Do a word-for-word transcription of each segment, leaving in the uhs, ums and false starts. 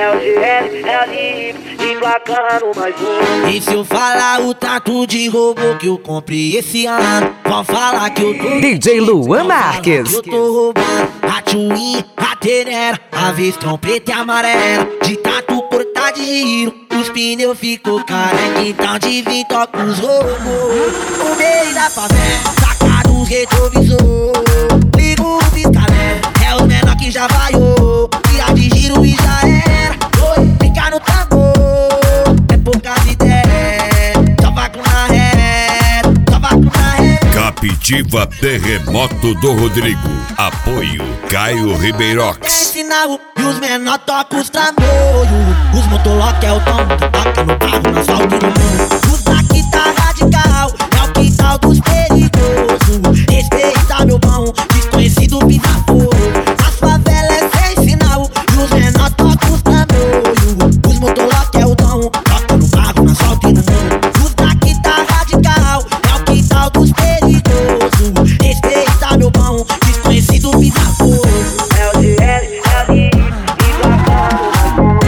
É o G L, é a Lip, emplacando mais um. E se eu falar o tanto de robô que eu comprei esse ano, vão falar que eu tô D J Luan Marques. eu tô roubando a Twin, a Tenera, a Vestron preta e amarela. De tanto cortar de giro, os pneus ficou careca. Então de vir toca os robôs no meio da favela, saca dos retrovisor. Liga o piscalé, é os menor que já vaiou. Tira de giro e já era. Oi, fica no tambor, é poucas ideias. Só vai com na ré, só vai com na ré. Captiva Terremoto do Rodrigo. Apoio Caio Ribeirox. Tem sinal e os menor tocam os trambolhos. Os motolock é o tom que toca no carro, no asfalto e no mundo. Os daqui tá radical, é o quintal dos perigosos. Respeita meu pão, desconhecido pisa fogo. As favelas é sem sinal e os menor tocam os trambolhos. Os motolock é o tom, toca no carro, no asfalto e no mundo. Os daqui tá radical, é o quintal dos perigosos. Respeita meu pão, desconhecido pisa fogo. É o G L, é a Lip, emplacando mais um.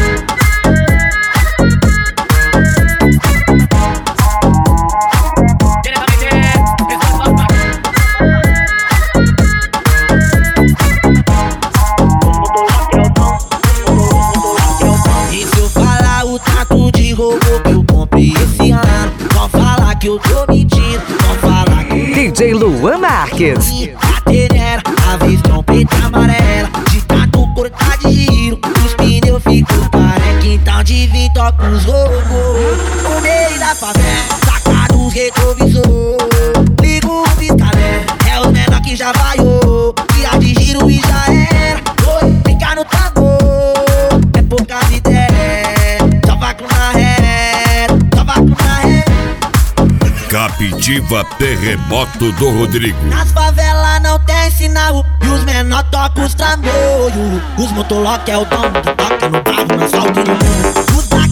E se eu falar o tanto de robô que eu comprei esse ano, vão falar que eu tô mentindo, vão falar que D J Luan Marques. a Tenera, a Vestron preta e amarela. De tanto cortar de giro, os pneus ficou careca. Então de vir toca os robôs no meio da favela, saca dos retrovisor. Liga o piscalé, é os menor que já vaiou. Tira de giro e já era. Oi, fica no tambor, é poucas ideias. Só vai com na ré, só vai com na ré. Captiva Terremoto do Rodrigo. Nas favelas não tem sinal e os menor tocam os trambolhos. Os motolock é o tom que toca no carro, no asfalto e no mundo. Os